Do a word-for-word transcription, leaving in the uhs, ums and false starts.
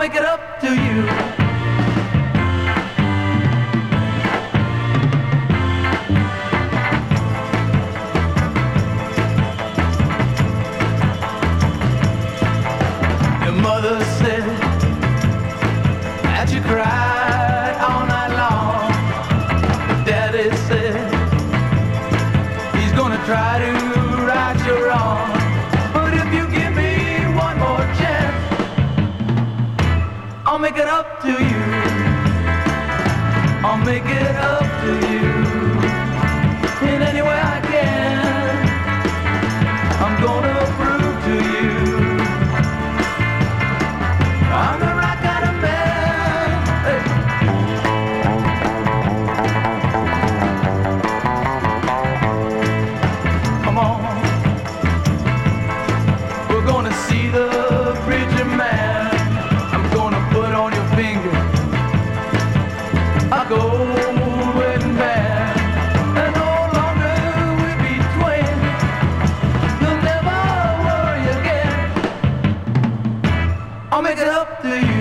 make it up to you. Your mother said that you cried all night long. Daddy said he's gonna try to right your wrong. But if you give me one more chance, I'll make it up to you. I'll make it up to you in any way I can. I'm gonna prove to you I'm the right kind of man. Hey. Come on, we're gonna see the preacher man. I'm gonna put on your finger a gold wedding band, and no longer we'll be twins. You'll never worry again. I'll make it up to you.